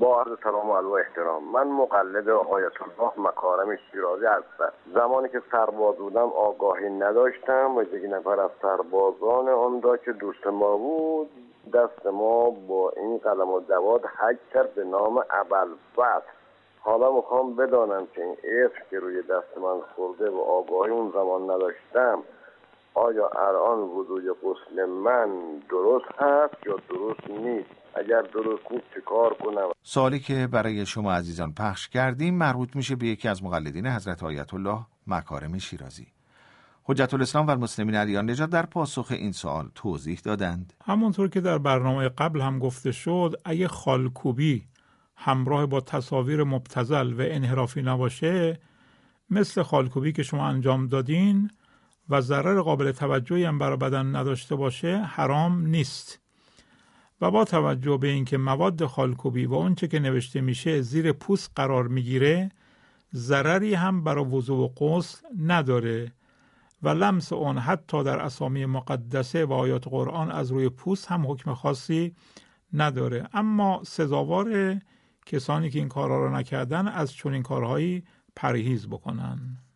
با عرض سلام و احترام، من مقلد آیت الله مکارم شیرازی هستم. زمانی که سرباز بودم آگاهی نداشتم و یک نفر از سربازان آن را که دوست ما بود دست ما با این قلم و دوات حک کرد به نام ابوالفتح. حالا میخوام بدانم که این اسم که روی دست من خورده و آگاهی اون زمان نداشتم، آیا الان وضوی غسل من درست هست یا درست نیست؟ اگر درست نیست چه کار کنم؟ سوالی که برای شما عزیزان پخش کردیم مربوط میشه به یکی از مقلدین حضرت آیت الله مکارم شیرازی. حجت الاسلام و المسلمین علی نژاد در پاسخ این سوال توضیح دادند. همونطور که در برنامه قبل هم گفته شد، اگه خالکوبی همراه با تصاویر مبتذل و انحرافی نباشه، مثل خالکوبی که شما انجام دادین و ضرر قابل توجهی هم برای بدن نداشته باشه، حرام نیست. و با توجه به اینکه مواد خالکوبی و اونچه که نوشته میشه زیر پوست قرار میگیره، ضرری هم برای وضو و غسل نداره و لمس اون حتی در اسامی مقدسه و آیات قرآن از روی پوست هم حکم خاصی نداره. اما سزاوار کسانی که این کارها را نکردن از چنین کارهایی پرهیز بکنن.